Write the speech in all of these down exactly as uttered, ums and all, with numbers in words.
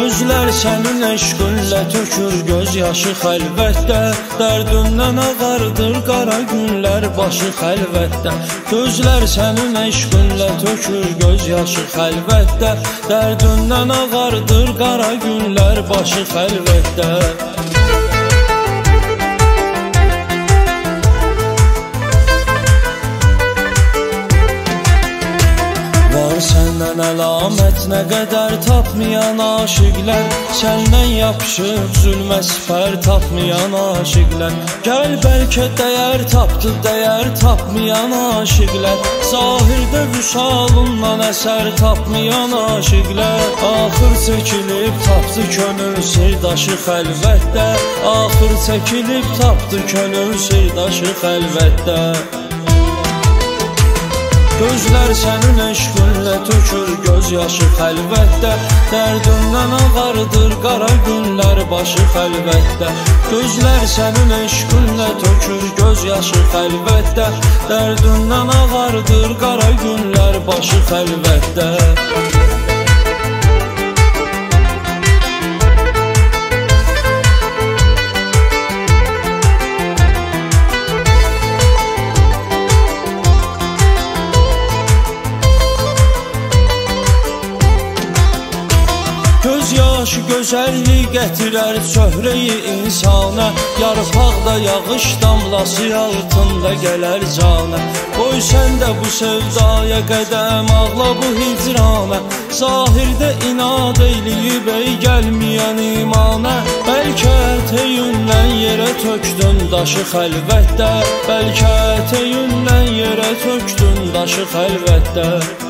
Gözlər sənin eşqinlə tökür göz yaşı xəlvətdə, dərdindən ağardır qara günlər başı xəlvətdə. Gözlər sənin eşqinlə tökür göz yaşı xəlvətdə, dərdindən ağardır qara günlər başı xəlvətdə. Səndən əlamət nə qədər tapmayan aşıqlər, səndən yapışıb zülmə sipər tapmayan aşıqlər. Gəl bəlkə dəyər tapdı, dəyər tapmayan aşıqlər, zahirdə vüsalından əsər tapmayan aşıqlər. Axır çəkilib tapdı könül sirdaşı xəlvətdə, axır çəkilib tapdı könül sirdaşı xəlvətdə. Gözlər sənin eşqinlə tökür göz yaşı xəlvətdə, dərdindən ağardır qara günlər başı xəlvətdə. Gözlər sənin eşqinlə tökür göz yaşı xəlvətdə, dərdindən ağardır qara günlər başı xəlvətdə. Göz yaşı gözəllik gətirər çöhrəyi insana, yarpaqda yağış damlası altında gələr cana. Qoy sən də bu sevdaya qədəm ağla bu hicrana, zahirdə inad eyləyib ey gəlməyən imana. Bəlkə teyündən yerə tökdün daşı xəlvətdə, bəlkə teyündən yerə tökdün daşı xəlvətdə.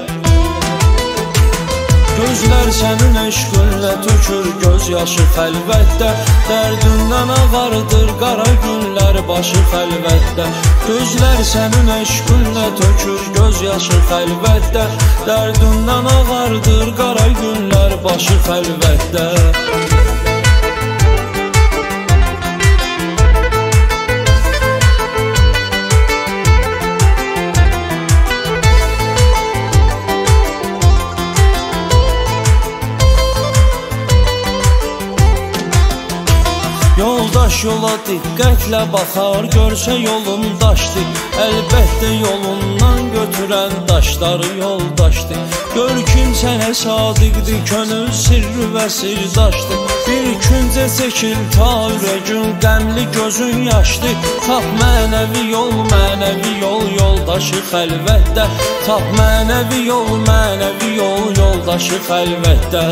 Gözlər sənin eşqinlə tökür göz yaşı xəlvətdə, dərdindən ağardır qara günlər başı xəlvətdə. Gözlər sənin eşqinlə tökür göz yaşı xəlvətdə, dərdindən ağardır qara günlər başı xəlvətdə. Yoldaş yola diqqətlə baxar, görsə yolun daşdır, əlbəttə yolundan götürən daşları yoldaşdır. Gör kim sənə sadiqdir, könül sirri və sirdaşdır. Bir küncə çəkil ta ürəgün, qəmli gözün yaşdır. Tap mənəvi yol, mənəvi yol, yoldaşı xəlvətdə. Tap mənəvi yol, mənəvi yol, yoldaşı xəlvətdə.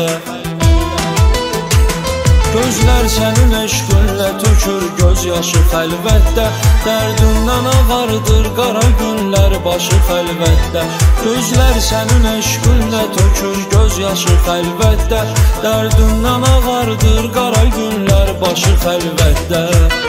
Gözlər sənin eşqinlə tökür göz yaşı xəlvətdə, dərdindən ağardır qara günlər başı xəlvətdə. Gözlər sənin eşqinlə tökür göz yaşı xəlvətdə, dərdindən ağardır qara günlər başı xəlvətdə.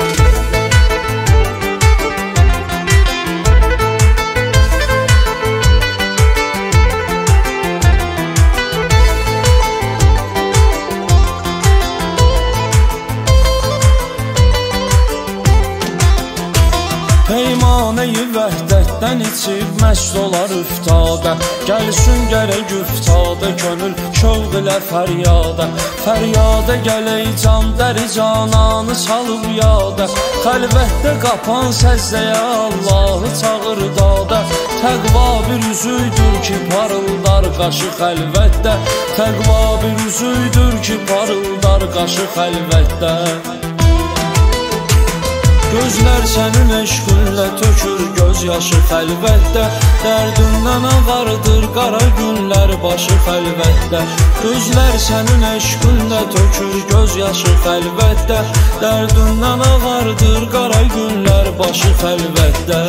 Peymanəyi vəhdətdən içib məst olar üftada, gəlsin gərək üftada könül şövq ilə fəryada. Fəryada gələk can dəri cananı salıb yada, xəlvətdə qapan səzdəyə Allahı çağır dada. Təqva bir üzüydür ki parıldar qaşı xəlvətdə, təqva bir üzüydür ki parıldar qaşı xəlvətdə. Gözlər sənin eşqinlə tökür göz yaşı xəlvətdə, dərdindən ağardır qara günlər başı xəlvətdə. Gözlər sənin eşqinlə tökür göz yaşı xəlvətdə, dərdindən ağardır qara günlər başı xəlvətdə.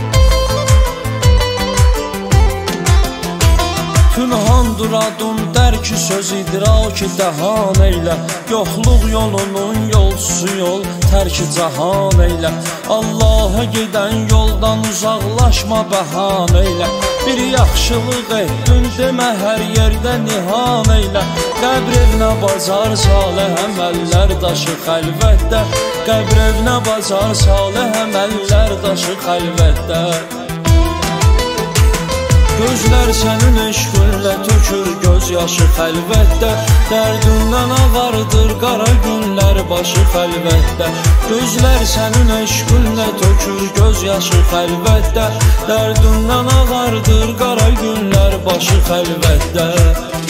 Pünhandır adım dərk iki söz idraki dəhan eylə. Yoxluq yolunun yolcusu yol, tərki cahan eylə. Allaha gedən yoldan uzaqlaşma bəhan eylə. Bir yaxşılıq etdin demə hər yerdə nihan eylə. Qəbr evinə bazar salih əməllər daşı xəlvətdə. Qəbr evinə bazar salih əməllər daşı xəlvətdə. Gözlər sənin eşqinlə tökür göz yaşı xəlvətdə. Dərdindən ağardır qara günlər başı xəlvətdə. Gözlər sənin eşqinlə tökür göz yaşı xəlvətdə. Dərdindən ağardır qara günlər başı xəlvətdə.